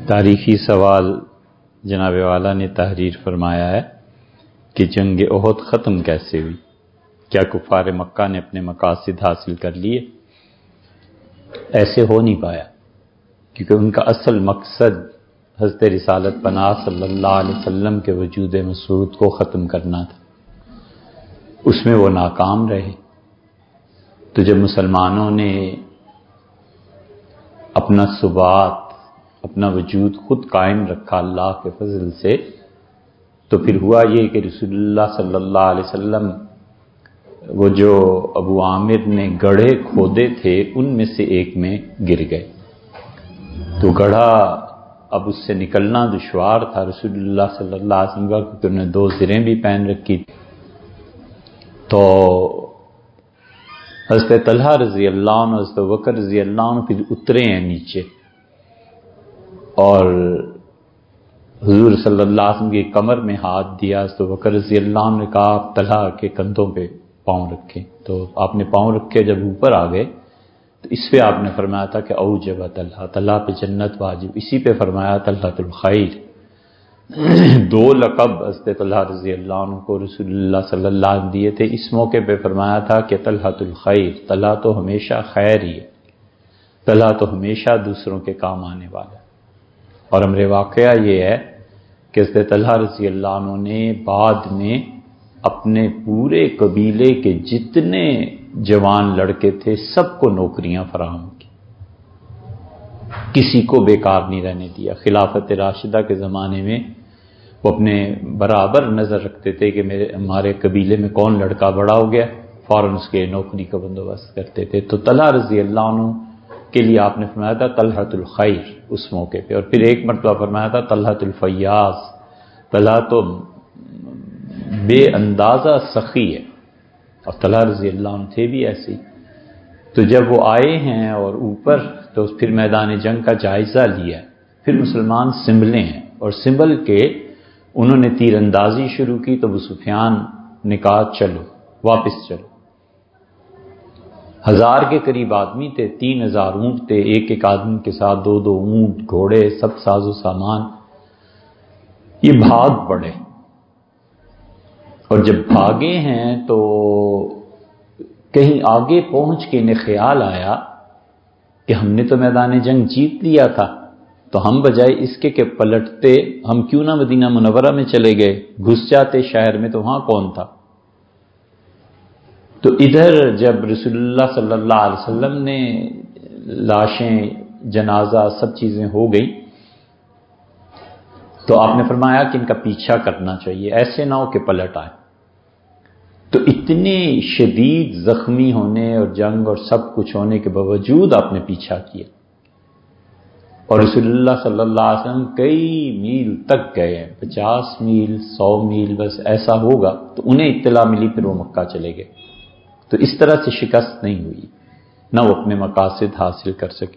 تاریخی سوال جناب والا نے تحریر فرمایا ہے کہ جنگ احد ختم کیسے ہوئی؟ کیا کفار مکہ نے اپنے مقاصد حاصل کر لیے؟ ایسے ہو نہیں پایا، کیونکہ ان کا اصل مقصد حضرت رسالت پناہ صلی اللہ علیہ وسلم کے وجود مسعود کو ختم کرنا تھا، اس میں وہ ناکام رہے۔ تو جب مسلمانوں نے اپنا ثبات، اپنا وجود خود قائم رکھا اللہ کے فضل سے، تو پھر ہوا یہ کہ رسول اللہ صلی اللہ علیہ وسلم وہ جو ابو عامر نے گڑھے کھودے تھے ان میں سے ایک میں گر گئے، تو گڑھا اب اس سے نکلنا دشوار تھا رسول اللہ صلی اللہ علیہ وسلم کا، کیونکہ انہوں نے 2 زریں بھی پہن رکھی تھی۔ تو حضرت طلحہ رضی اللہ عنہ، حضرت بکر رضی اللہ عنہ پھر اترے ہیں نیچے، اور حضور صلی اللہ علیہ وسلم کی کمر میں ہاتھ دیا۔ حضرت بکر رضی اللہ عنہ نے کہا آپ طلحہ کے کندھوں پہ پاؤں رکھیں، تو آپ نے پاؤں رکھے، جب اوپر آ گئے تو اس پہ آپ نے فرمایا تھا کہ اوجب طلحہ، طلحہ پہ جنت واجب، اسی پہ فرمایا طلحۃ الخیر۔ 2 لقب حضرت طلحہ رضی اللہ عنہ کو رسول اللہ صلی اللہ علیہ وسلم دیے تھے، اس موقع پہ فرمایا تھا کہ طلحۃ الخیر، طلحہ تو ہمیشہ خیر ہی ہے، طلحہ تو ہمیشہ دوسروں کے کام آنے والا ہے۔ اور امر واقعہ یہ ہے کہ حضرت طلحہ رضی اللہ عنہ نے بعد میں اپنے پورے قبیلے کے جتنے جوان لڑکے تھے سب کو نوکریاں فراہم کی، کسی کو بیکار نہیں رہنے دیا۔ خلافت راشدہ کے زمانے میں وہ اپنے برابر نظر رکھتے تھے کہ ہمارے قبیلے میں کون لڑکا بڑا ہو گیا، فوراً اس کے نوکری کا بندوبست کرتے تھے۔ تو طلحہ رضی اللہ عنہ کے لیے آپ نے فرمایا تھا طلحۃ الخیر اس موقع پہ، اور پھر ایک مرتبہ فرمایا تھا طلحۃ الفیاض، طلحہ تو بے اندازہ سخی ہے، اور طلحہ رضی اللہ عنہ تھے بھی ایسے ہی۔ تو جب وہ آئے ہیں اور اوپر، تو پھر میدان جنگ کا جائزہ لیا، پھر مسلمان سنبھلے ہیں، اور سنبھل کے انہوں نے تیر اندازی شروع کی۔ تو ابو سفیان نے کہا چلو واپس چلو، 1000 کے قریب آدمی تھے، 3000 اونٹ تھے، ایک آدمی کے ساتھ 2 اونٹ، گھوڑے، سب ساز و سامان، یہ بھاگ پڑے۔ اور جب بھاگے ہیں تو کہیں آگے پہنچ کے انہیں خیال آیا کہ ہم نے تو میدان جنگ جیت لیا تھا، تو ہم بجائے اس کے کہ پلٹتے ہم کیوں نہ مدینہ منورہ میں چلے گئے، گھس جاتے شہر میں، تو وہاں کون تھا۔ تو ادھر جب رسول اللہ صلی اللہ علیہ وسلم نے لاشیں، جنازہ، سب چیزیں ہو گئی، تو آپ نے فرمایا کہ ان کا پیچھا کرنا چاہیے، ایسے نہ ہو کہ پلٹ آئے۔ تو اتنے شدید زخمی ہونے اور جنگ اور سب کچھ ہونے کے باوجود آپ نے پیچھا کیا، اور رسول اللہ صلی اللہ علیہ وسلم کئی میل تک گئے ہیں، 50 میل، 100 میل، بس ایسا ہوگا، تو انہیں اطلاع ملی، پھر وہ مکہ چلے گئے۔ تو اس طرح سے شکست نہیں ہوئی، نہ وہ اپنے مقاصد حاصل کر سکے۔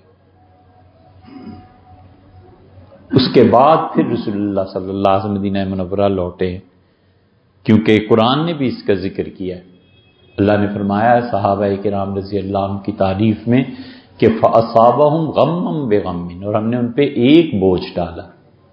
اس کے بعد پھر رسول اللہ صلی اللہ علیہ وسلم مدینہ منورہ لوٹے، کیونکہ قرآن نے بھی اس کا ذکر کیا ہے۔ اللہ نے فرمایا ہے صحابہ کرام رضی اللہ عنہ کی تعریف میں کہ فَأَصَابَهُمْ غَمًّا بِغَمٍّ، اور ہم نے ان پہ ایک بوجھ ڈالا،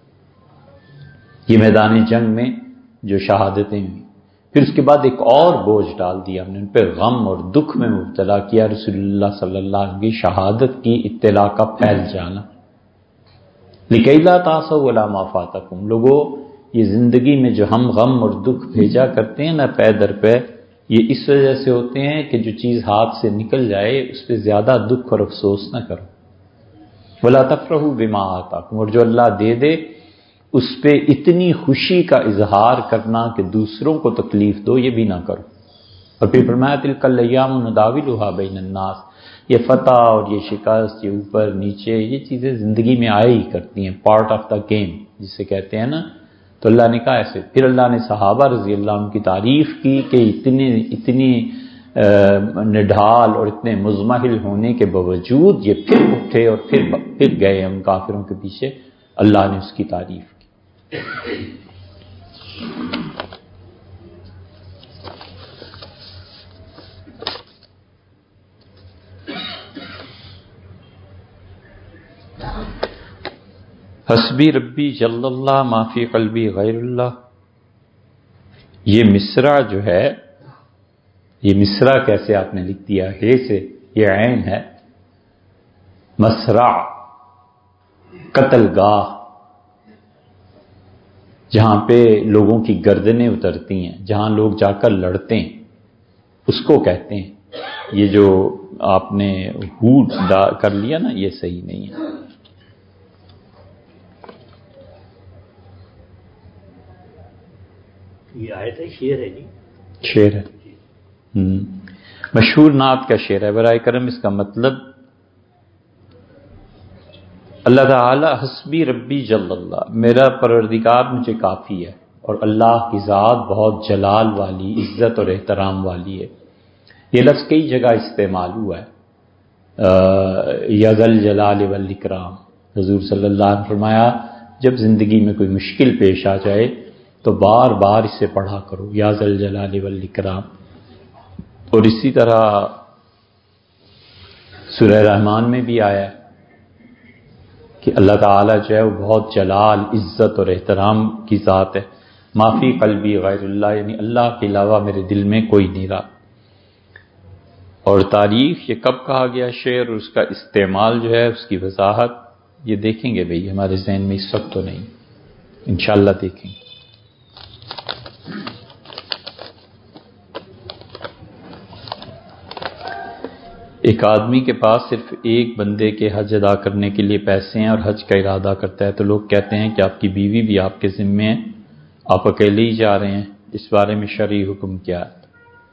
یہ میدان جنگ میں جو شہادتیں ہوئی، پھر اس کے بعد ایک اور بوجھ ڈال دیا، ہم نے ان پہ غم اور دکھ میں مبتلا کیا، رسول اللہ صلی اللہ علیہ وسلم کی شہادت کی اطلاع کا پھیل جانا۔ لِكَيْ لَا تَعْصَوْا عَلَىٰ مَا فَاتَكُمْ، لوگوں یہ زندگی میں جو ہم غم اور دکھ بھیجا کرتے ہیں نا پے در پے، یہ اس وجہ سے ہوتے ہیں کہ جو چیز ہاتھ سے نکل جائے اس پہ زیادہ دکھ اور افسوس نہ کرو۔ وَلَا تَفْرَحُوا بِمَا آتَاكُمْ، اور جو اللہ دے دے اس پہ اتنی خوشی کا اظہار کرنا کہ دوسروں کو تکلیف دو، یہ بھی نہ کرو۔ اور پھر فرمایا تِلْكَ الْأَيَّامُ نُدَاوِلُهَا بَيْنَ النَّاسِ، یہ فتح اور یہ شکست، یہ اوپر نیچے، یہ چیزیں زندگی میں آئے ہی کرتی ہیں، پارٹ آف دا گیم جسے کہتے ہیں نا۔ تو اللہ نے کہا ایسے، پھر اللہ نے صحابہ رضی اللہ عنہ کی تعریف کی کہ اتنی نڈھال اور اتنے مزمحل ہونے کے باوجود یہ پھر اٹھے اور پھر گئے ان کافروں کے پیچھے، اللہ نے اس کی تعریف کی۔ حسبی ربی جل اللہ ما فی قلبی غیر اللہ، یہ مصرع جو ہے، یہ مصرع کیسے آپ نے لکھ دیا ہے سے، یہ عین ہے، مسرع قتل گاہ، جہاں پہ لوگوں کی گردنیں اترتی ہیں، جہاں لوگ جا کر لڑتے ہیں، اس کو کہتے ہیں۔ یہ جو آپ نے ہود کر لیا نا، یہ صحیح نہیں ہے۔ یہ آیت ہے، شعر ہے جی، شعر ہے، مشہور نعت کا شعر ہے۔ برائے کرم اس کا مطلب، اللہ تعالی حسبی ربی جل اللہ، میرا پروردگار مجھے کافی ہے، اور اللہ کی ذات بہت جلال والی، عزت اور احترام والی ہے۔ یہ لفظ کئی جگہ استعمال ہوا ہے، یا ذل جلال والاکرام۔ حضور صلی اللہ علیہ وسلم نے فرمایا جب زندگی میں کوئی مشکل پیش آ جائے تو بار بار اسے پڑھا کرو، یا ذل جلال والاکرام۔ اور اسی طرح سورہ رحمان میں بھی آیا ہے کہ اللہ تعالیٰ جو ہے وہ بہت جلال، عزت اور احترام کی ذات ہے۔ ما فی قلبی غیر اللہ، یعنی اللہ کے علاوہ میرے دل میں کوئی نہیں رہا۔ اور تاریخ، یہ کب کہا گیا شعر، اور اس کا استعمال جو ہے، اس کی وضاحت یہ دیکھیں گے بھئی، ہمارے ذہن میں اس وقت تو نہیں، انشاءاللہ دیکھیں گے۔ ایک آدمی کے پاس صرف ایک بندے کے حج ادا کرنے کے لیے پیسے ہیں اور حج کا ارادہ کرتا ہے، تو لوگ کہتے ہیں کہ آپ کی بیوی بھی آپ کے ذمے ہے، آپ اکیلے ہی جا رہے ہیں، اس بارے میں شرعی حکم کیا ہے؟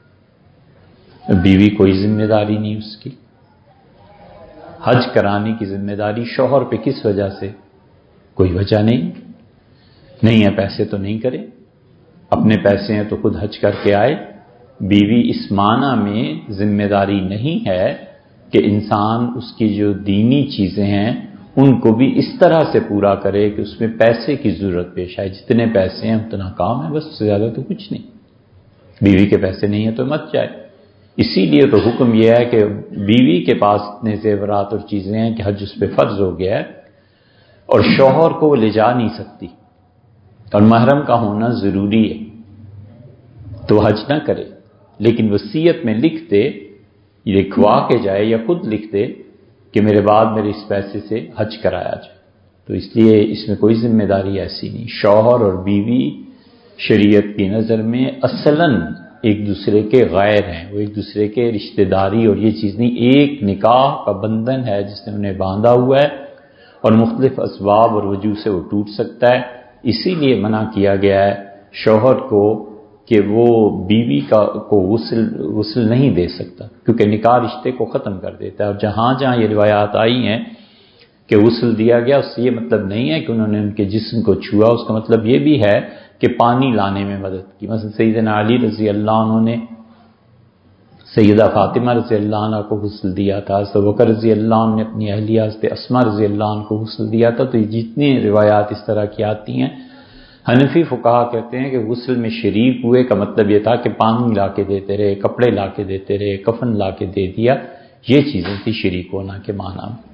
بیوی کوئی ذمہ داری نہیں اس کی، حج کرانے کی ذمہ داری شوہر پہ کس وجہ سے؟ کوئی وجہ نہیں ہے، پیسے تو نہیں کرے، اپنے پیسے ہیں تو خود حج کر کے آئے۔ بیوی اس معنی میں ذمہ داری نہیں ہے کہ انسان اس کی جو دینی چیزیں ہیں ان کو بھی اس طرح سے پورا کرے کہ اس میں پیسے کی ضرورت پیش آئے، جتنے پیسے ہیں اتنا کام ہے، بس زیادہ تو کچھ نہیں۔ بیوی کے پیسے نہیں ہیں تو مت جائے۔ اسی لیے تو حکم یہ ہے کہ بیوی کے پاس اتنے زیورات اور چیزیں ہیں کہ حج اس پہ فرض ہو گیا ہے، اور شوہر کو وہ لے جا نہیں سکتی، اور محرم کا ہونا ضروری ہے، تو حج نہ کرے، لیکن وصیت میں لکھ دے، لکھوا کے جائے یا خود لکھ دے کہ میرے بعد میرے اس پیسے سے حج کرایا جائے۔ تو اس لیے اس میں کوئی ذمہ داری ایسی نہیں۔ شوہر اور بیوی شریعت کی نظر میں اصلاً ایک دوسرے کے غیر ہیں، وہ ایک دوسرے کے رشتہ داری اور یہ چیز نہیں، ایک نکاح کا بندھن ہے جس نے انہیں باندھا ہوا ہے، اور مختلف اسباب اور وجوہ سے وہ ٹوٹ سکتا ہے۔ اسی لیے منع کیا گیا ہے شوہر کو کہ وہ بیوی کو غسل نہیں دے سکتا، کیونکہ نکاح رشتے کو ختم کر دیتا ہے۔ اور جہاں جہاں یہ روایات آئی ہیں کہ غسل دیا گیا، اس سے یہ مطلب نہیں ہے کہ انہوں نے ان کے جسم کو چھوا، اس کا مطلب یہ بھی ہے کہ پانی لانے میں مدد کی۔ مثلا سیدنا علی رضی اللہ عنہ نے سیدہ فاطمہ رضی اللہ عنہ کو غسل دیا تھا، حضرت ابوبکر رضی اللہ عنہ نے اپنی اہلیہ حضرت اسماء رضی اللہ عنہ کو غسل دیا تھا۔ تو یہ جتنی روایات اس طرح کی آتی ہیں، حنفی فقہا کہتے ہیں کہ غسل میں شریک ہوئے کا مطلب یہ تھا کہ پانی لا کے دیتے رہے، کپڑے لا کے دیتے رہے، کفن لا کے دے دیا، یہ چیزیں تھی شریک ہونا کے معنی میں۔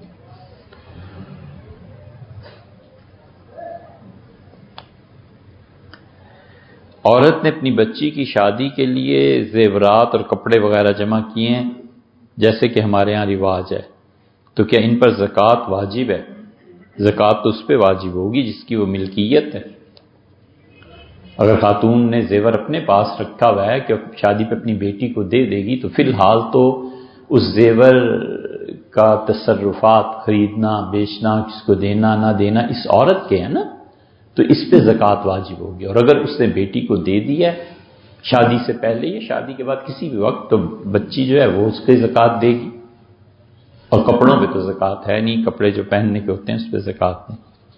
عورت نے اپنی بچی کی شادی کے لیے زیورات اور کپڑے وغیرہ جمع کیے ہیں، جیسے کہ ہمارے ہاں رواج ہے، تو کیا ان پر زکوٰۃ واجب ہے؟ زکوٰۃ تو اس پہ واجب ہوگی جس کی وہ ملکیت ہے۔ اگر خاتون نے زیور اپنے پاس رکھا ہوا ہے کہ شادی پہ اپنی بیٹی کو دے دے گی، تو فی الحال تو اس زیور کا تصرفات، خریدنا، بیچنا، کس کو دینا نہ دینا اس عورت کے ہے نا، تو اس پہ زکوٰۃ واجب ہوگی۔ اور اگر اس نے بیٹی کو دے دیا شادی سے پہلے یا شادی کے بعد کسی بھی وقت، تو بچی جو ہے وہ اس پہ زکوٰۃ دے گی۔ اور کپڑوں پہ تو زکوٰۃ ہے نہیں، کپڑے جو پہننے کے ہوتے ہیں اس پہ زکوٰۃ نہیں۔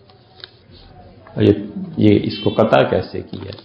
یہ اس کو قطع کیسے کی ہے؟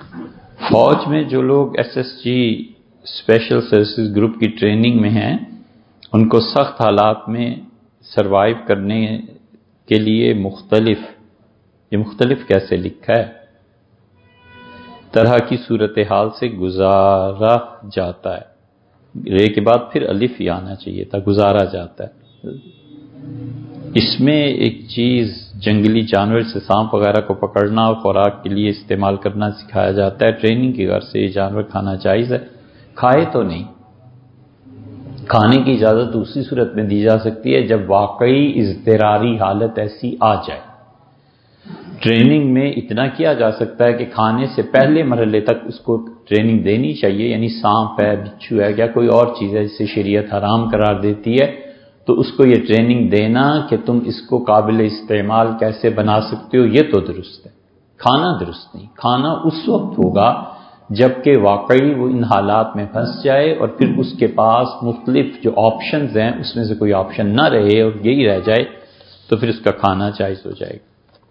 فوج میں جو لوگ S S G special services group کی ٹریننگ میں ہیں، ان کو سخت حالات میں سروائیو کرنے کے لیے مختلف کیسے لکھا ہے؟ طرح کی صورتحال سے گزارا جاتا ہے. رے کے بعد پھر الف ہی آنا چاہیے تھا، گزارا جاتا ہے. اس میں ایک چیز جنگلی جانور سے سانپ وغیرہ کو پکڑنا اور خوراک کے لیے استعمال کرنا سکھایا جاتا ہے. ٹریننگ کی غرض سے یہ جانور کھانا جائز ہے. کھائے تو نہیں، کھانے کی اجازت اسی صورت میں دی جا سکتی ہے جب واقعی اضطراری حالت ایسی آ جائے. ٹریننگ میں اتنا کیا جا سکتا ہے کہ کھانے سے پہلے مرحلے تک اس کو ٹریننگ دینی چاہیے، یعنی سانپ ہے، بچھو ہے یا کوئی اور چیز ہے جسے شریعت حرام قرار دیتی ہے تو اس کو یہ ٹریننگ دینا کہ تم اس کو قابل استعمال کیسے بنا سکتے ہو، یہ تو درست ہے. کھانا درست نہیں. کھانا اس وقت ہوگا جبکہ واقعی وہ ان حالات میں پھنس جائے اور پھر اس کے پاس مختلف جو آپشنز ہیں اس میں سے کوئی آپشن نہ رہے اور یہی رہ جائے تو پھر اس کا کھانا جائز ہو جائے گا.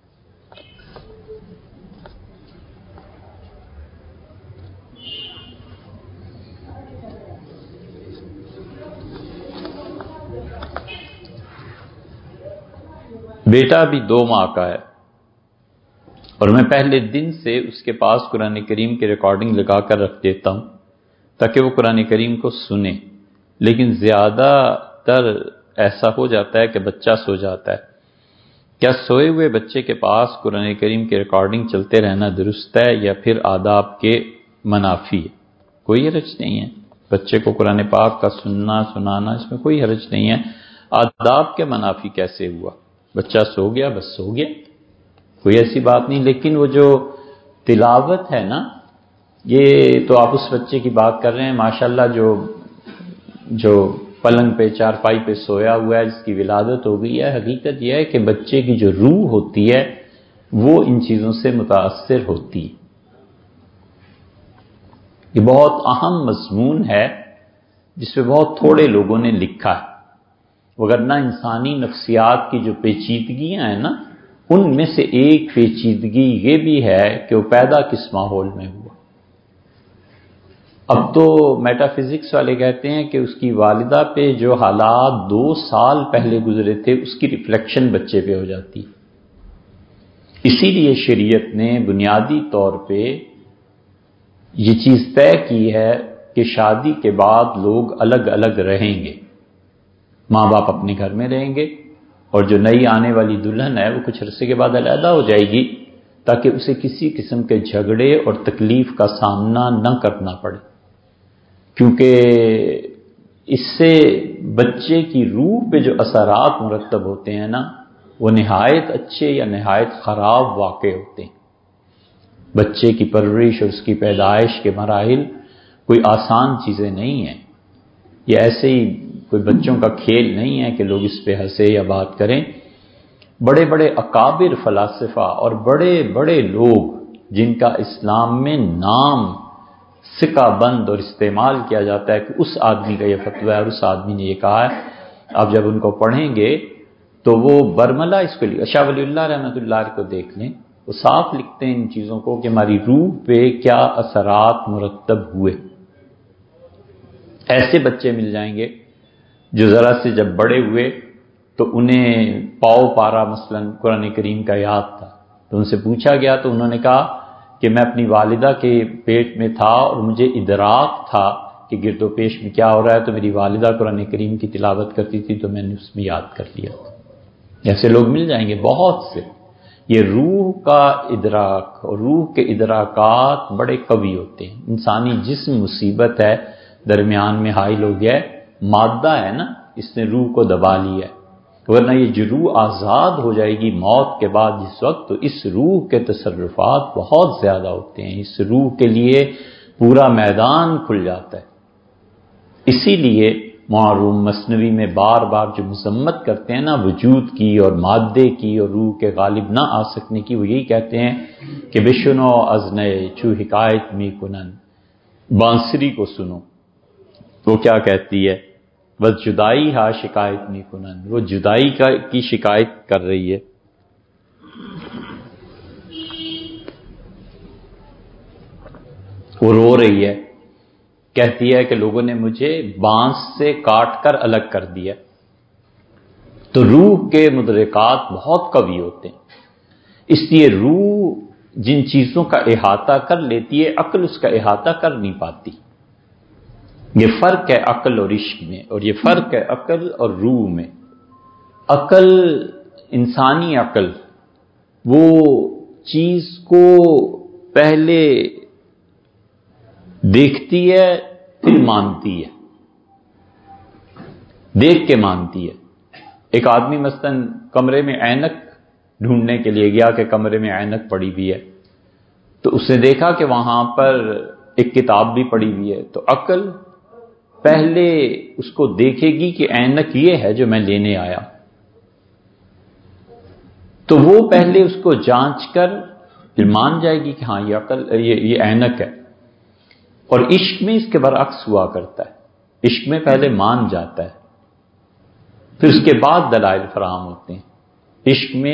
بیٹا بھی 2 ماہ کا ہے اور میں پہلے دن سے اس کے پاس قرآن کریم کی ریکارڈنگ لگا کر رکھ دیتا ہوں تاکہ وہ قرآن کریم کو سنے، لیکن زیادہ تر ایسا ہو جاتا ہے کہ بچہ سو جاتا ہے. کیا سوئے ہوئے بچے کے پاس قرآن کریم کی ریکارڈنگ چلتے رہنا درست ہے یا پھر آداب کے منافی ہے؟ کوئی حرج نہیں ہے. بچے کو قرآن پاک کا سنانا اس میں کوئی حرج نہیں ہے. آداب کے منافی کیسے ہوا؟ بچہ سو گیا، بس سو گیا، کوئی ایسی بات نہیں. لیکن وہ جو تلاوت ہے نا، یہ تو آپ اس بچے کی بات کر رہے ہیں ماشاءاللہ جو پلنگ پہ چارپائی پہ سویا ہوا ہے، جس کی ولادت ہو گئی ہے. حقیقت یہ ہے کہ بچے کی جو روح ہوتی ہے وہ ان چیزوں سے متاثر ہوتی ہے. یہ بہت اہم مضمون ہے جس پہ بہت تھوڑے لوگوں نے لکھا ہے، وگرنہ انسانی نفسیات کی جو پیچیدگیاں ہیں نا، ان میں سے ایک پیچیدگی یہ بھی ہے کہ وہ پیدا کس ماحول میں ہوا. اب تو میٹا فزکس والے کہتے ہیں کہ اس کی والدہ پہ جو حالات 2 سال پہلے گزرے تھے اس کی ریفلیکشن بچے پہ ہو جاتی. اسی لیے شریعت نے بنیادی طور پہ یہ چیز طے کی ہے کہ شادی کے بعد لوگ الگ الگ رہیں گے. ماں باپ اپنے گھر میں رہیں گے اور جو نئی آنے والی دلہن ہے وہ کچھ عرصے کے بعد علیحدہ ہو جائے گی تاکہ اسے کسی قسم کے جھگڑے اور تکلیف کا سامنا نہ کرنا پڑے، کیونکہ اس سے بچے کی روح پہ جو اثرات مرتب ہوتے ہیں نا، وہ نہایت اچھے یا نہایت خراب واقع ہوتے ہیں. بچے کی پرورش اور اس کی پیدائش کے مراحل کوئی آسان چیزیں نہیں ہیں. یہ ایسے ہی کوئی بچوں کا کھیل نہیں ہے کہ لوگ اس پہ ہنسے یا بات کریں. بڑے بڑے اکابر فلاسفہ اور بڑے بڑے لوگ جن کا اسلام میں نام سکہ بند اور استعمال کیا جاتا ہے کہ اس آدمی کا یہ فتویٰ ہے اور اس آدمی نے یہ کہا ہے، آپ جب ان کو پڑھیں گے تو وہ برملا اس کو شاہ ولی اللہ رحمۃ اللہ کو دیکھ لیں، وہ صاف لکھتے ہیں ان چیزوں کو کہ ہماری روح پہ کیا اثرات مرتب ہوئے. ایسے بچے مل جائیں گے جو ذرا سے جب بڑے ہوئے تو انہیں پاؤ پارا مثلا قرآن کریم کا یاد تھا، تو ان سے پوچھا گیا تو انہوں نے کہا کہ میں اپنی والدہ کے پیٹ میں تھا اور مجھے ادراک تھا کہ گرد و پیش میں کیا ہو رہا ہے، تو میری والدہ قرآن کریم کی تلاوت کرتی تھی تو میں نے اس میں یاد کر لیا. ایسے لوگ مل جائیں گے بہت سے. یہ روح کا ادراک اور روح کے ادراکات بڑے قوی ہوتے ہیں. انسانی جسم مصیبت ہے، درمیان میں حائل ہو گیا ہے، مادہ ہے نا، اس نے روح کو دبا لیا ہے. ورنہ یہ جو روح آزاد ہو جائے گی موت کے بعد جس وقت، تو اس روح کے تصرفات بہت زیادہ ہوتے ہیں. اس روح کے لیے پورا میدان کھل جاتا ہے. اسی لیے معروم مثنوی میں بار بار جو مذمت کرتے ہیں نا وجود کی اور مادے کی اور روح کے غالب نہ آ سکنے کی، وہ یہی کہتے ہیں کہ بشنو از نئے چو حکایت می کنن، بانسری کو سنو. وہ کیا کہتی ہے؟ بس جدائی ہا شکایت می کنن، وہ جدائی کی شکایت کر رہی ہے. وہ رو رہی ہے کہتی ہے کہ لوگوں نے مجھے بانس سے کاٹ کر الگ کر دیا. تو روح کے مدرکات بہت قوی ہوتے ہیں، اس لیے روح جن چیزوں کا احاطہ کر لیتی ہے عقل اس کا احاطہ کر نہیں پاتی. یہ فرق ہے عقل اور عشق میں، اور یہ فرق ہے عقل اور روح میں. عقل، انسانی عقل، وہ چیز کو پہلے دیکھتی ہے پھر مانتی ہے، دیکھ کے مانتی ہے. ایک آدمی مثلاً کمرے میں اینک ڈھونڈنے کے لیے گیا کہ کمرے میں اینک پڑی ہوئی ہے، تو اس نے دیکھا کہ وہاں پر ایک کتاب بھی پڑی ہوئی ہے. تو عقل پہلے اس کو دیکھے گی کہ اینک یہ ہے جو میں لینے آیا، تو وہ پہلے اس کو جانچ کر پھر مان جائے گی کہ ہاں یہ عقل یہ اینک ہے. اور عشق میں اس کے برعکس ہوا کرتا ہے، عشق میں پہلے مان جاتا ہے پھر اس کے بعد دلائل فراہم ہوتے ہیں. عشق میں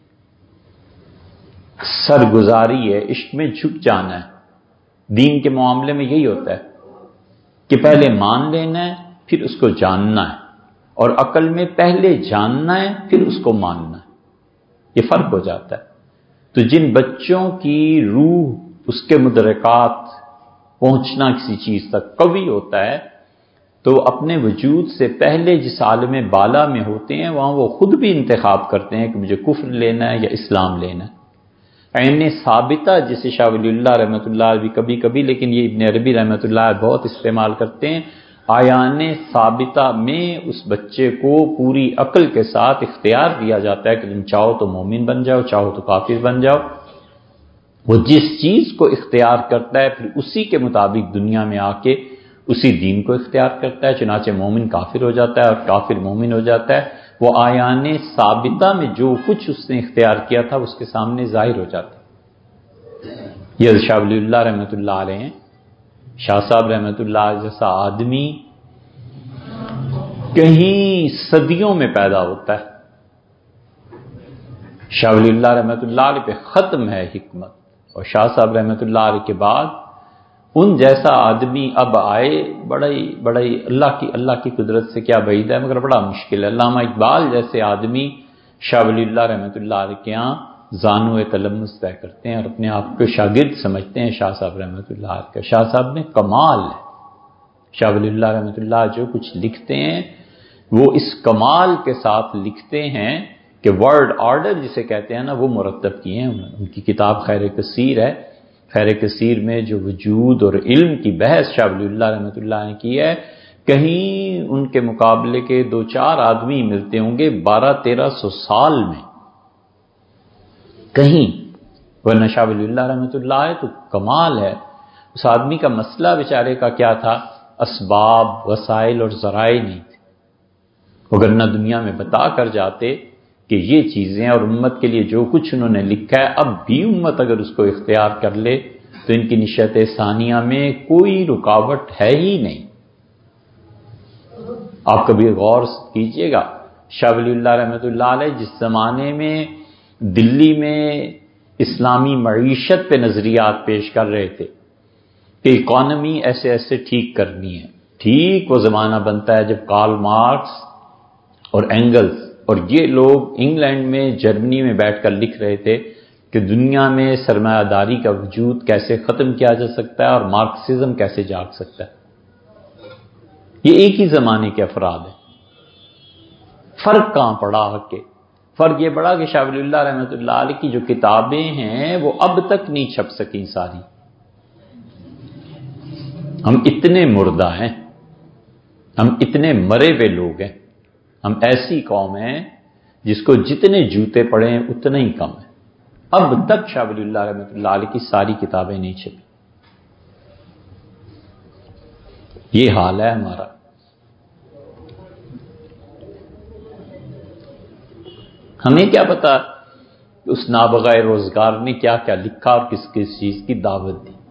سرگزاری ہے، عشق میں جھک جانا ہے. دین کے معاملے میں یہی ہوتا ہے کہ پہلے مان لینا ہے پھر اس کو جاننا ہے، اور عقل میں پہلے جاننا ہے پھر اس کو ماننا ہے. یہ فرق ہو جاتا ہے. تو جن بچوں کی روح اس کے مدرکات پہنچنا کسی چیز تک قوی ہوتا ہے، تو اپنے وجود سے پہلے جس عالم بالا میں ہوتے ہیں وہاں وہ خود بھی انتخاب کرتے ہیں کہ مجھے کفر لینا ہے یا اسلام لینا ہے. عین ثابتہ جسے شاہ ولی اللہ رحمۃ اللہ بھی کبھی کبھی، لیکن یہ ابن عربی رحمۃ اللہ بہت استعمال کرتے ہیں، آیان ثابتہ میں اس بچے کو پوری عقل کے ساتھ اختیار دیا جاتا ہے کہ تم چاہو تو مومن بن جاؤ، چاہو تو کافر بن جاؤ. وہ جس چیز کو اختیار کرتا ہے پھر اسی کے مطابق دنیا میں آ کے اسی دین کو اختیار کرتا ہے. چنانچہ مومن کافر ہو جاتا ہے اور کافر مومن ہو جاتا ہے. وہ آیان ثابتہ میں جو کچھ اس نے اختیار کیا تھا اس کے سامنے ظاہر ہو جاتا ہے. یہ شاہ ولی اللہ رحمۃ اللہ علیہ ہیں. شاہ صاحب رحمۃ اللہ جیسا آدمی کہیں صدیوں میں پیدا ہوتا ہے. شاہ ولی اللہ رحمۃ اللہ علیہ پہ ختم ہے حکمت، اور شاہ صاحب رحمۃ اللہ علیہ کے بعد ان جیسا آدمی اب آئے بڑا ہی اللہ کی قدرت سے کیا بعید ہے، مگر بڑا مشکل ہے. علامہ اقبال جیسے آدمی شاہ ولی اللہ رحمۃ اللہ علیہ کے یہاں زانو تلمس طے کرتے ہیں اور اپنے آپ کو شاگرد سمجھتے ہیں شاہ صاحب رحمۃ اللہ علیہ کا. شاہ صاحب میں کمال ہے. شاہ ولی اللہ رحمۃ اللہ جو کچھ لکھتے ہیں وہ اس کمال کے ساتھ لکھتے ہیں کہ ورڈ آرڈر جسے کہتے ہیں نا وہ مرتب کیے ہیں. ان کی کتاب خیر کثیر ہے. خیر کثیر میں جو وجود اور علم کی بحث شاہ ولی اللہ رحمۃ اللہ نے کی ہے، کہیں ان کے مقابلے کے 2-4 آدمی ملتے ہوں گے 1200-1300 سال میں کہیں، ورنہ شاہ ولی اللہ رحمۃ اللہ ہے تو کمال ہے. اس آدمی کا مسئلہ بیچارے کا کیا تھا؟ اسباب، وسائل اور ذرائع نہیں تھے، وگرنہ دنیا میں بتا کر جاتے کہ یہ چیزیں اور امت کے لیے جو کچھ انہوں نے لکھا ہے، اب بھی امت اگر اس کو اختیار کر لے تو ان کی نشأت ثانیہ میں کوئی رکاوٹ ہے ہی نہیں. آپ کبھی غور کیجئے گا، شاہ ولی اللہ رحمۃ اللہ علیہ جس زمانے میں دلی میں اسلامی معیشت پہ نظریات پیش کر رہے تھے کہ اکانومی ایسے ٹھیک کرنی ہے، ٹھیک وہ زمانہ بنتا ہے جب کارل مارکس اور اینگلز اور یہ لوگ انگلینڈ میں جرمنی میں بیٹھ کر لکھ رہے تھے کہ دنیا میں سرمایہ داری کا وجود کیسے ختم کیا جا سکتا ہے اور مارکسزم کیسے جاگ سکتا ہے. یہ ایک ہی زمانے کے افراد ہیں. فرق کہاں پڑا کہ فرق یہ پڑا کہ شاہ ولی اللہ رحمۃ اللہ علیہ کی جو کتابیں ہیں وہ اب تک نہیں چھپ سکیں ساری. ہم اتنے مردہ ہیں، ہم اتنے مرے ہوئے لوگ ہیں، ہم ایسی قوم ہیں جس کو جتنے جوتے پڑے ہیں اتنے ہی کم ہیں. اب تک شاہ ولی اللہ رحمۃ اللہ علیہ کی ساری کتابیں نہیں چھپی. یہ حال ہے ہمارا. ہمیں کیا پتا اس نابغہ روزگار نے کیا کیا لکھا اور کس کس چیز کی دعوت دی.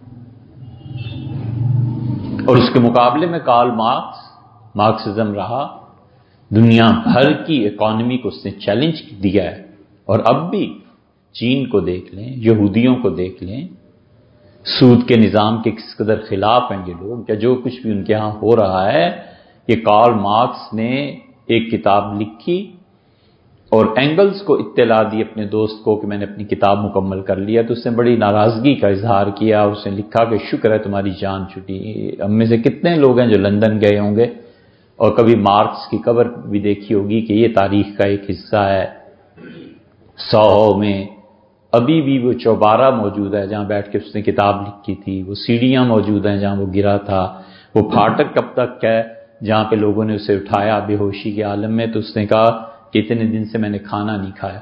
اور اس کے مقابلے میں کارل مارکسزم رہا، دنیا بھر کی اکانومی کو اس نے چیلنج دیا ہے. اور اب بھی چین کو دیکھ لیں، یہودیوں کو دیکھ لیں، سود کے نظام کے کس قدر خلاف ہیں یہ لوگ، یا جو کچھ بھی ان کے ہاں ہو رہا ہے۔ یہ کارل مارکس نے ایک کتاب لکھی اور اینگلز کو اطلاع دی اپنے دوست کو کہ میں نے اپنی کتاب مکمل کر لیا، تو اس نے بڑی ناراضگی کا اظہار کیا۔ اس نے لکھا کہ شکر ہے تمہاری جان چھٹی۔ ہم میں سے کتنے لوگ ہیں جو لندن گئے ہوں گے اور کبھی مارکس کی قبر بھی دیکھی ہوگی کہ یہ تاریخ کا ایک حصہ ہے۔ سوہو میں ابھی بھی وہ چوبارہ موجود ہے جہاں بیٹھ کے اس نے کتاب لکھی تھی، وہ سیڑھیاں موجود ہیں جہاں وہ گرا تھا، وہ پھاٹک کب تک ہے جہاں پہ لوگوں نے اسے اٹھایا بے ہوشی کے عالم میں، تو اس نے کہا کہ اتنے دن سے میں نے کھانا نہیں کھایا۔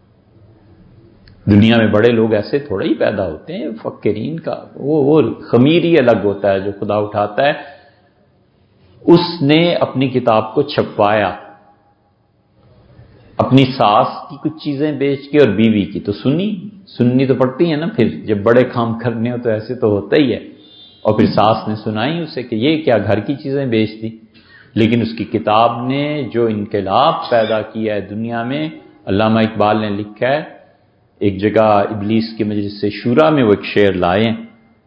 دنیا میں بڑے لوگ ایسے تھوڑا ہی پیدا ہوتے ہیں، فقیرین کا وہ خمیر ہی الگ ہوتا ہے جو خدا اٹھاتا ہے۔ اس نے اپنی کتاب کو چھپوایا، اپنی ساس کی کچھ چیزیں بیچ کے اور بیوی کی، تو سننی تو پڑتی ہے نا، پھر جب بڑے کام کرنے ہو تو ایسے تو ہوتا ہی ہے۔ اور پھر ساس نے سنائی اسے کہ یہ کیا گھر کی چیزیں بیچ دی، لیکن اس کی کتاب نے جو انقلاب پیدا کیا ہے دنیا میں۔ علامہ اقبال نے لکھا ہے ایک جگہ ابلیس کے مجلس سے شورا میں وہ ایک شعر لائے ہیں،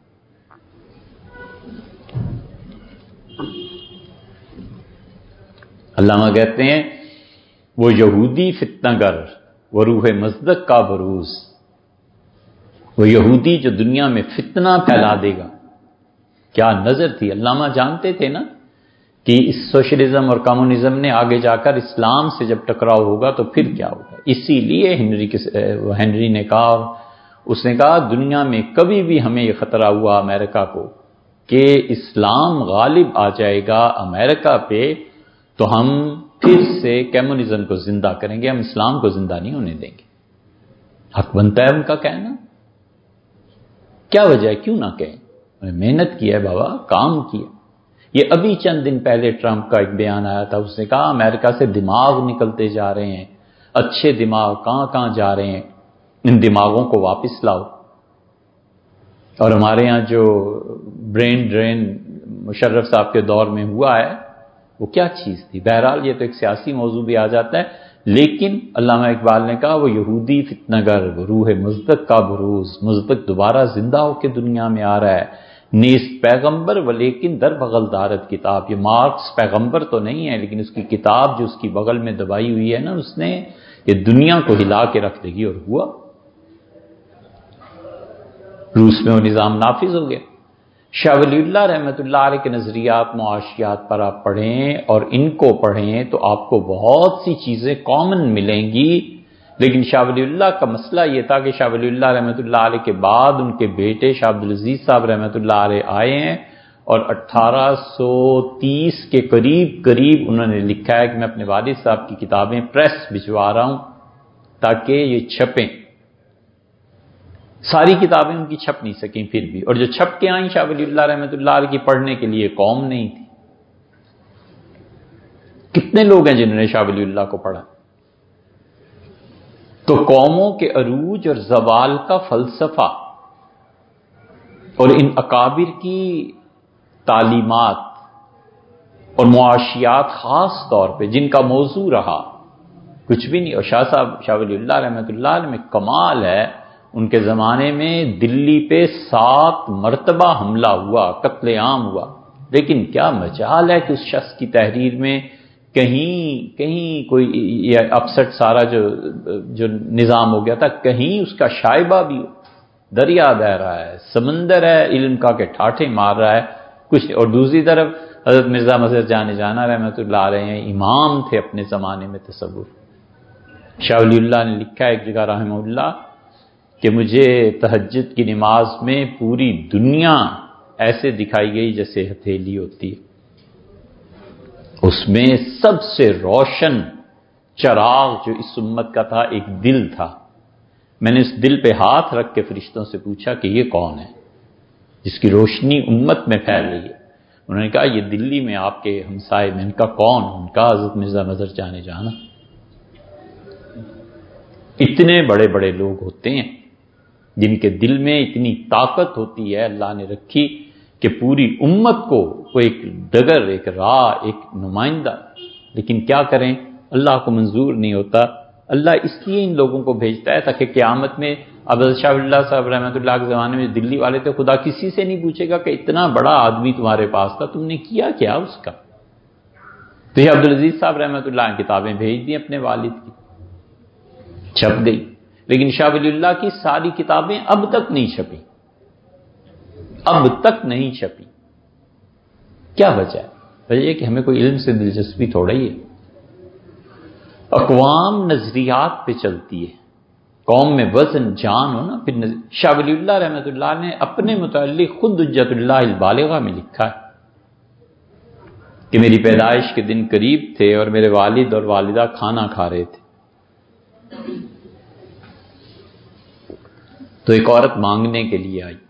علامہ کہتے ہیں وہ یہودی فتنہ گر وہ روح مزدق کا بروز، وہ یہودی جو دنیا میں فتنہ پھیلا دے گا۔ کیا نظر تھی! علامہ جانتے تھے نا کہ اس سوشلزم اور کمیونزم نے آگے جا کر اسلام سے جب ٹکراؤ ہوگا تو پھر کیا ہوگا۔ اسی لیے ہنری نے کہا، اور اس نے کہا دنیا میں کبھی بھی ہمیں یہ خطرہ ہوا امریکہ کو کہ اسلام غالب آ جائے گا امریکہ پہ، تو ہم پھر سے کمیونزم کو زندہ کریں گے، ہم اسلام کو زندہ نہیں ہونے دیں گے۔ حق بنتا ہے ان کا کہنا، کیا وجہ ہے کیوں نہ کہیں؟ انہوں نے محنت کی ہے بابا، کام کیا۔ یہ ابھی چند دن پہلے ٹرمپ کا ایک بیان آیا تھا، اس نے کہا امریکہ سے دماغ نکلتے جا رہے ہیں، اچھے دماغ کہاں کہاں جا رہے ہیں، ان دماغوں کو واپس لاؤ۔ اور ہمارے ہاں جو برین ڈرین مشرف صاحب کے دور میں ہوا ہے وہ کیا چیز تھی؟ بہرحال یہ تو ایک سیاسی موضوع بھی آ جاتا ہے، لیکن علامہ اقبال نے کہا وہ یہودی فتنہ گر وہ روح مزدق کا بروز، مزدق دوبارہ زندہ ہو کے دنیا میں آ رہا ہے۔ نیست پیغمبر ولیکن در بغل دارت کتاب، یہ مارکس پیغمبر تو نہیں ہے لیکن اس کی کتاب جو اس کی بغل میں دبائی ہوئی ہے نا، اس نے یہ دنیا کو ہلا کے رکھ دے گی، اور ہوا۔ روس میں وہ نظام نافذ ہو گیا۔ شاہ ولی اللہ رحمۃ اللہ علیہ کے نظریات معاشیات پر آپ پڑھیں اور ان کو پڑھیں تو آپ کو بہت سی چیزیں کامن ملیں گی، لیکن شاہ ولی اللہ کا مسئلہ یہ تھا کہ شاہ ولی اللہ رحمۃ اللہ علیہ کے بعد ان کے بیٹے شاہ عبدالعزیز صاحب رحمۃ اللہ علیہ آئے ہیں، اور 1830 کے قریب انہوں نے لکھا ہے کہ میں اپنے والد صاحب کی کتابیں پریس بھجوا رہا ہوں تاکہ یہ چھپیں۔ ساری کتابیں ان کی چھپ نہیں سکیں پھر بھی، اور جو چھپ کے آئیں شاہ ولی اللہ رحمۃ اللہ علیہ کی پڑھنے کے لیے قوم نہیں تھی۔ کتنے لوگ ہیں جنہوں نے شاہ ولی اللہ کو پڑھا؟ تو قوموں کے عروج اور زوال کا فلسفہ اور ان اکابر کی تعلیمات اور معاشیات خاص طور پہ جن کا موضوع رہا کچھ بھی نہیں۔ اور شاہ ولی اللہ رحمۃ اللہ علیہ میں کمال ہے، ان کے زمانے میں دلی پہ 7 مرتبہ حملہ ہوا، قتل عام ہوا، لیکن کیا مجال ہے کہ اس شخص کی تحریر میں کہیں کوئی یہ اپسٹ سارا جو نظام ہو گیا تھا کہیں اس کا شائبہ بھی ہو۔ دریا بہ رہا ہے، سمندر ہے علم کا کہ ٹھاٹھے مار رہا ہے کچھ۔ اور دوسری طرف حضرت مرزا مظہر جان جانا رحمۃ اللہ علیہ امام تھے اپنے زمانے میں تصوف۔ شاہ ولی اللہ نے لکھا ہے ایک جگہ رحمہ اللہ کہ مجھے تہجد کی نماز میں پوری دنیا ایسے دکھائی گئی جیسے ہتھیلی ہوتی ہے، اس میں سب سے روشن چراغ جو اس امت کا تھا ایک دل تھا۔ میں نے اس دل پہ ہاتھ رکھ کے فرشتوں سے پوچھا کہ یہ کون ہے جس کی روشنی امت میں پھیل رہی ہے؟ انہوں نے کہا یہ دلی میں آپ کے ہمسائے میں۔ ان کا کون؟ ان کا حضرت مرزا مظہر جانا۔ اتنے بڑے بڑے لوگ ہوتے ہیں جن کے دل میں اتنی طاقت ہوتی ہے اللہ نے رکھی کہ پوری امت کو وہ ایک ڈگر، ایک راہ، ایک نمائندہ، لیکن کیا کریں اللہ کو منظور نہیں ہوتا۔ اللہ اس لیے ان لوگوں کو بھیجتا ہے تاکہ قیامت میں اب شاہ ولی اللہ صاحب رحمۃ اللہ کے زمانے میں دلی والے تھے، خدا کسی سے نہیں پوچھے گا کہ اتنا بڑا آدمی تمہارے پاس تھا، تم نے کیا کیا اس کا؟ تو یہ عبدالعزیز صاحب رحمۃ اللہ نے کتابیں بھیج دی اپنے والد کی، چھپ گئی، لیکن شاہ ولی اللہ کی ساری کتابیں اب تک نہیں چھپی، اب تک نہیں چھپی۔ کیا وجہ ہے؟ وجہ یہ کہ ہمیں کوئی علم سے دلچسپی تھوڑا ہی ہے۔ اقوام نظریات پہ چلتی ہے، قوم میں وزن جان ہو نا پھر شاہ ولی اللہ رحمۃ اللہ نے اپنے متعلق خود حجت اللہ البالغہ میں لکھا ہے کہ میری پیدائش کے دن قریب تھے اور میرے والد اور والدہ کھانا کھا رہے تھے، تو ایک عورت مانگنے کے لیے آئی،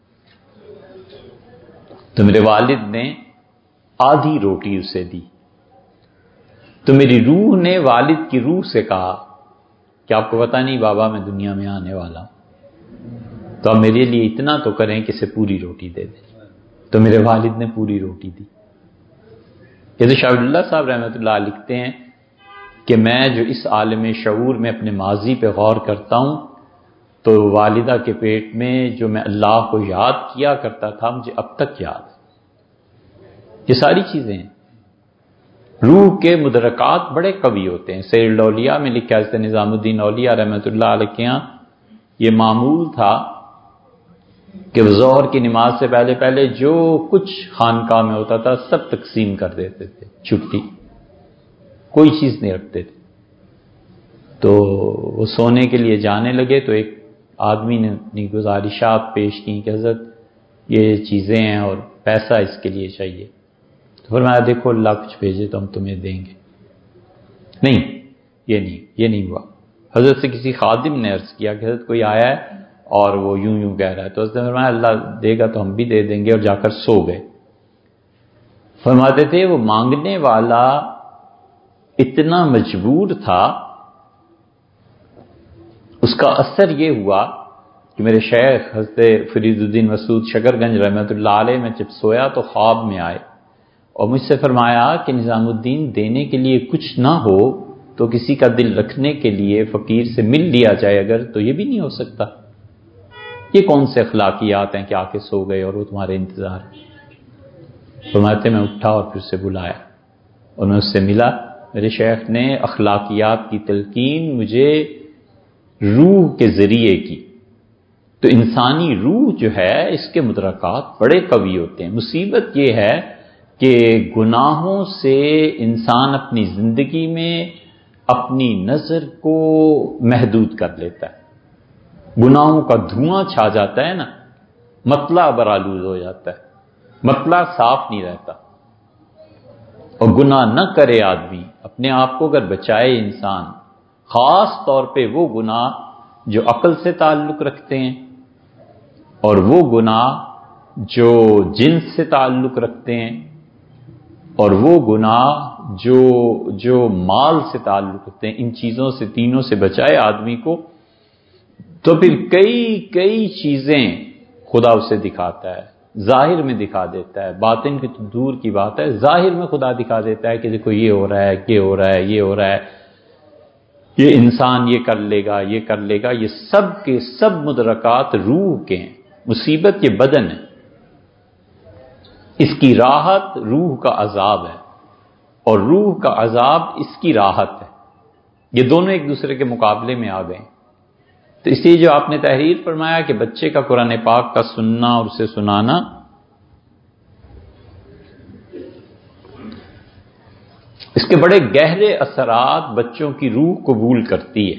تو میرے والد نے آدھی روٹی اسے دی، تو میری روح نے والد کی روح سے کہا کہ آپ کو پتا نہیں بابا میں دنیا میں آنے والا ہوں، تو اب میرے لیے اتنا تو کریں کہ اسے پوری روٹی دے دیں۔ تو میرے والد نے پوری روٹی دی۔ یہ تو شاہ ولی اللہ صاحب رحمۃ اللہ لکھتے ہیں کہ میں جو اس عالم شعور میں اپنے ماضی پہ غور کرتا ہوں تو والدہ کے پیٹ میں جو میں اللہ کو یاد کیا کرتا تھا مجھے اب تک یاد ہے۔ یہ ساری چیزیں ہیں۔ روح کے مدرکات بڑے قوی ہوتے ہیں۔ سیر الاولیاء میں لکھا ہے، نظام الدین اولیاء رحمۃ اللہ علیہ کے یہاں یہ معمول تھا کہ وہ ظہر کی نماز سے پہلے پہلے جو کچھ خانقاہ میں ہوتا تھا سب تقسیم کر دیتے تھے، چھٹی کوئی چیز نہیں رکھتے تھے۔ تو وہ سونے کے لیے جانے لگے تو ایک آدمی نے اپنی گزارشات پیش کی کہ حضرت یہ چیزیں ہیں اور پیسہ اس کے لیے چاہیے، تو فرمایا دیکھو اللہ کچھ بھیجے تو ہم تمہیں دیں گے۔ نہیں، یہ نہیں ہوا۔ حضرت سے کسی خادم نے عرض کیا کہ حضرت کوئی آیا ہے اور وہ یوں یوں کہہ رہا ہے، تو حضرت نے فرمایا اللہ دے گا تو ہم بھی دے دیں گے، اور جا کر سو گئے۔ فرماتے تھے وہ مانگنے والا اتنا مجبور تھا، اس کا اثر یہ ہوا کہ میرے شیخ حضرت فرید الدین مسعود شکر گنج رحمۃ اللہ علیہ میں جب سویا تو خواب میں آئے اور مجھ سے فرمایا کہ نظام الدین دینے کے لیے کچھ نہ ہو تو کسی کا دل رکھنے کے لیے فقیر سے مل لیا جائے اگر، تو یہ بھی نہیں ہو سکتا۔ یہ کون سے اخلاقیات ہیں کہ آ کے سو گئے اور وہ تمہارے انتظار؟ فرماتے میں اٹھا اور پھر سے بلایا اور میں اس سے ملا۔ میرے شیخ نے اخلاقیات کی تلقین مجھے روح کے ذریعے کی۔ تو انسانی روح جو ہے اس کے مدرکات بڑے قوی ہوتے ہیں۔ مصیبت یہ ہے کہ گناہوں سے انسان اپنی زندگی میں اپنی نظر کو محدود کر لیتا ہے۔ گناہوں کا دھواں چھا جاتا ہے نا، مطلع برآلود ہو جاتا ہے، مطلع صاف نہیں رہتا۔ اور گناہ نہ کرے آدمی، اپنے آپ کو اگر بچائے انسان، خاص طور پہ وہ گناہ جو عقل سے تعلق رکھتے ہیں اور وہ گناہ جو جنس سے تعلق رکھتے ہیں اور وہ گناہ جو مال سے تعلق رکھتے ہیں، ان چیزوں سے تینوں سے بچائے آدمی کو، تو پھر کئی چیزیں خدا اسے دکھاتا ہے، ظاہر میں دکھا دیتا ہے، باطن کی تو دور کی بات ہے، ظاہر میں خدا دکھا دیتا ہے کہ دیکھو یہ ہو رہا ہے، یہ ہو رہا ہے، یہ ہو رہا ہے، یہ انسان یہ کر لے گا، یہ کر لے گا۔ یہ سب کے سب مدرکات روح کے ہیں۔ مصیبت یہ بدن ہے، اس کی راحت روح کا عذاب ہے اور روح کا عذاب اس کی راحت ہے۔ یہ دونوں ایک دوسرے کے مقابلے میں آ گئے۔ تو اس لیے جو آپ نے تحریر فرمایا کہ بچے کا قرآن پاک کا سننا اور اسے سنانا، اس کے بڑے گہرے اثرات بچوں کی روح قبول کرتی ہے۔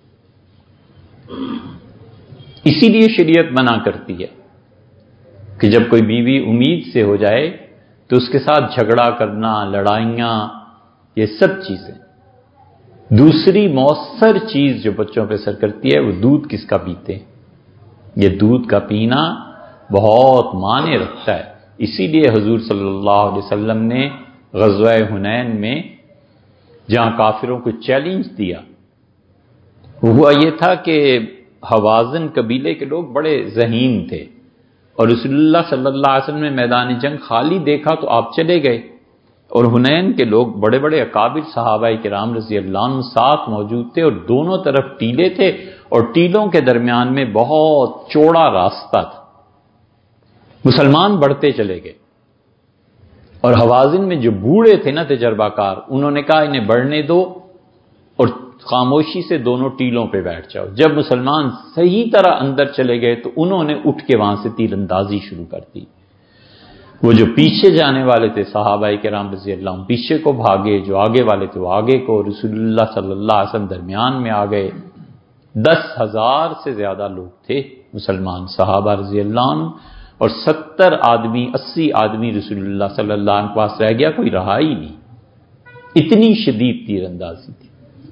اسی لیے شریعت منع کرتی ہے کہ جب کوئی بیوی امید سے ہو جائے تو اس کے ساتھ جھگڑا کرنا، لڑائیاں، یہ سب چیزیں۔ دوسری مؤثر چیز جو بچوں پہ اثر کرتی ہے وہ دودھ کس کا پیتے ہیں۔ یہ دودھ کا پینا بہت معنی رکھتا ہے۔ اسی لیے حضور صلی اللہ علیہ وسلم نے غزوہ حنین میں جہاں کافروں کو چیلنج دیا، ہوا یہ تھا کہ حوازن قبیلے کے لوگ بڑے ذہین تھے اور رسول اللہ صلی اللہ علیہ وسلم نے میدان جنگ خالی دیکھا تو آپ چلے گئے، اور حنین کے لوگ بڑے بڑے اکابر صحابہ کرام رضی اللہ عنہ ساتھ موجود تھے اور دونوں طرف ٹیلے تھے اور ٹیلوں کے درمیان میں بہت چوڑا راستہ تھا. مسلمان بڑھتے چلے گئے اور حوازن میں جو بوڑھے تھے نا تجربہ کار، انہوں نے کہا انہیں بڑھنے دو اور خاموشی سے دونوں ٹیلوں پہ بیٹھ جاؤ. جب مسلمان صحیح طرح اندر چلے گئے تو انہوں نے اٹھ کے وہاں سے تیر اندازی شروع کر دی. وہ جو پیچھے جانے والے تھے صحابہ کرام رضی اللہ عنہ پیچھے کو بھاگے، جو آگے والے تھے وہ آگے کو، رسول اللہ صلی اللہ علیہ وسلم درمیان میں آ گئے. 10,000 سے زیادہ لوگ تھے مسلمان صحابہ رضی اللہ عنہ، اور 70 آدمی 80 آدمی رسول اللہ صلی اللہ علیہ وسلم کے پاس رہ گیا، کوئی رہا ہی نہیں. اتنی شدید تیر اندازی تھی.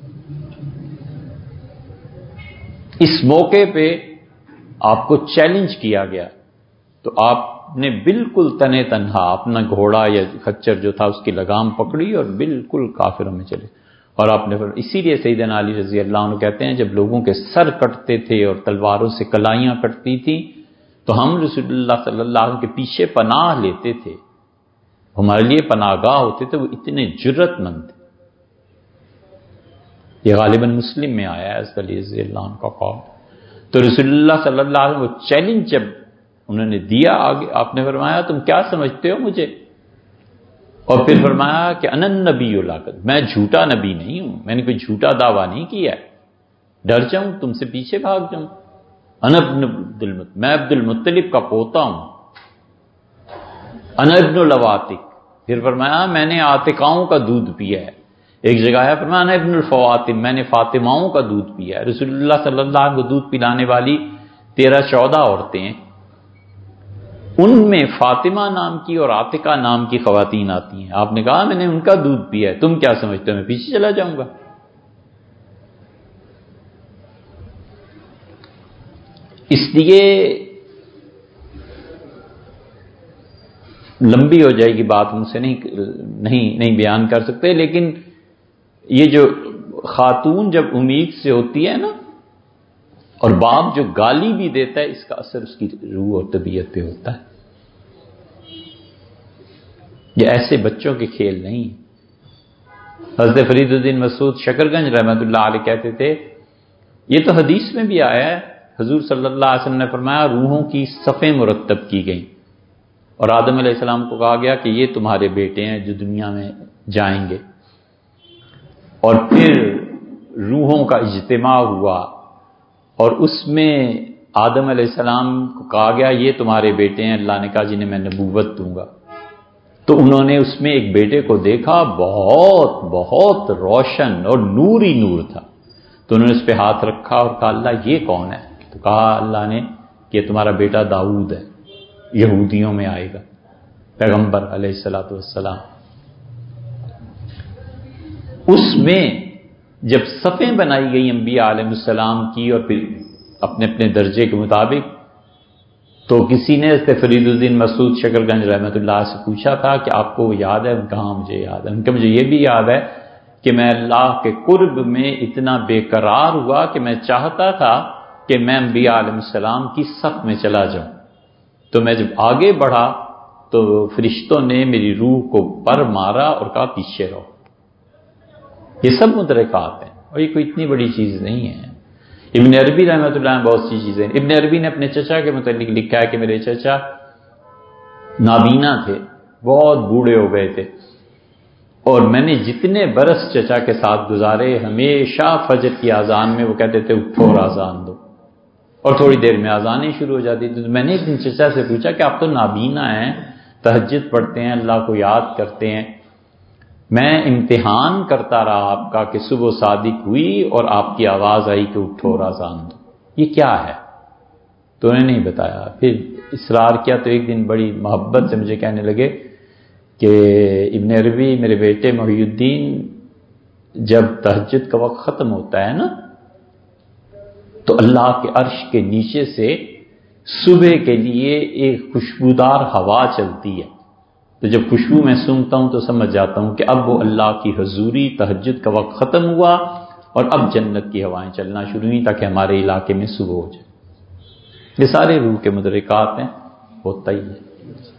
اس موقع پہ آپ کو چیلنج کیا گیا تو آپ نے بالکل تنے تنہا اپنا گھوڑا یا خچر جو تھا اس کی لگام پکڑی اور بالکل کافروں میں چلے. اور آپ نے اسی لیے سیدنا علی رضی اللہ عنہ کہتے ہیں جب لوگوں کے سر کٹتے تھے اور تلواروں سے کلائیاں کٹتی تھیں تو ہم رسول اللہ صلی اللہ علیہ وسلم کے پیچھے پناہ لیتے تھے، ہمارے لیے پناہ گاہ ہوتے تھے. وہ اتنے جرت مند تھے. یہ غالباً مسلم میں آیا ہے اس علی رضی اللہ عنہ کا قول. تو رسول اللہ صلی اللہ علیہ وسلم وہ چیلنج جب انہوں نے دیا آگے، آپ نے فرمایا تم کیا سمجھتے ہو مجھے؟ اور پھر فرمایا کہ انا النبی لا کذب، میں جھوٹا نبی نہیں ہوں، میں نے کوئی جھوٹا دعویٰ نہیں کیا ہے. ڈر جاؤں تم سے پیچھے بھاگ جاؤں؟ انا ابن عبدالمطلب، میں عبد المطلب کا پوتا ہوں. انا ابن العواتق، پھر فرمایا میں نے عاتقاؤں کا دودھ پیا ہے. ایک جگہ ہے فرمایا انا ابن الفواطم، میں نے فاطماؤں کا دودھ پیا ہے. رسول اللہ صلی اللہ علیہ وسلم کو دودھ پلانے والی 13-14 عورتیں ہیں، ان میں فاطمہ نام کی اور عاتقہ نام کی خواتین آتی ہیں. آپ نے کہا میں نے ان کا دودھ پیا ہے، تم کیا سمجھتے ہو میں پیچھے چلا جاؤں گا؟ اس لیے لمبی ہو جائے گی بات، مجھ سے نہیں بیان کر سکتے، لیکن یہ جو خاتون جب امید سے ہوتی ہے نا، اور باپ جو گالی بھی دیتا ہے، اس کا اثر اس کی روح اور طبیعت پہ ہوتا ہے. یہ ایسے بچوں کے کھیل نہیں. حضرت فرید الدین مسعود شکرگنج رحمۃ اللہ علیہ کہتے تھے، یہ تو حدیث میں بھی آیا ہے، حضور صلی اللہ علیہ وسلم نے فرمایا روحوں کی صفیں مرتب کی گئیں اور آدم علیہ السلام کو کہا گیا کہ یہ تمہارے بیٹے ہیں جو دنیا میں جائیں گے. اور پھر روحوں کا اجتماع ہوا اور اس میں آدم علیہ السلام کو کہا گیا یہ تمہارے بیٹے ہیں، اللہ نے کہا جنہیں میں نبوت دوں گا. تو انہوں نے اس میں ایک بیٹے کو دیکھا، بہت بہت روشن اور نور ہی نور تھا. تو انہوں نے اس پہ ہاتھ رکھا اور کہا اللہ یہ کون ہے؟ تو کہا اللہ نے کہ تمہارا بیٹا داؤد ہے، یہودیوں میں آئے گا، پیغمبر علیہ الصلوۃ والسلام. اس میں جب صفیں بنائی گئی انبیاء علیہ السلام کی اور پھر اپنے اپنے درجے کے مطابق، تو کسی نے فرید الدین مسعود شکرگنج رحمۃ اللہ سے پوچھا تھا کہ آپ کو یاد ہے؟ ان کہا مجھے یاد ہے. ان کا مجھے یہ بھی یاد ہے کہ میں اللہ کے قرب میں اتنا بے قرار ہوا کہ میں چاہتا تھا کہ میں انبیاء علیہ السلام کی صف میں چلا جاؤں. تو میں جب آگے بڑھا تو فرشتوں نے میری روح کو پر مارا اور کہا پیچھے رہو. یہ سب مدرکات ہیں اور یہ کوئی اتنی بڑی چیز نہیں ہے. ابن عربی رحمۃ اللہ بہت سی چیزیں، ابن عربی نے اپنے چچا کے متعلق لکھا ہے کہ میرے چچا نابینا تھے، بہت بوڑھے ہو گئے تھے، اور میں نے جتنے برس چچا کے ساتھ گزارے ہمیشہ فجر کی اذان میں وہ کہتے تھے اٹھو اور اذان دو، اور تھوڑی دیر میں اذانیں شروع ہو جاتی تھی. تو میں نے ایک دن چچا سے پوچھا کہ آپ تو نابینا ہیں، تہجد پڑھتے ہیں، اللہ کو یاد کرتے ہیں، میں امتحان کرتا رہا آپ کا کہ صبح صادق ہوئی اور آپ کی آواز آئی کہ اٹھو اور اذان دو، یہ کیا ہے؟ تو انہوں نے نہیں بتایا. پھر اصرار کیا تو ایک دن بڑی محبت سے مجھے کہنے لگے کہ ابن عربی میرے بیٹے محی الدین جب تہجد کا وقت ختم ہوتا ہے نا تو اللہ کے عرش کے نیچے سے صبح کے لیے ایک خوشبودار ہوا چلتی ہے، تو جب خوشبو میں سونگتا ہوں تو سمجھ جاتا ہوں کہ اب وہ اللہ کی حضوری تہجد کا وقت ختم ہوا اور اب جنت کی ہوائیں چلنا شروع ہوئی تاکہ ہمارے علاقے میں صبح ہو جائے. یہ سارے روح کے مدرکات ہیں، ہوتا ہی ہے.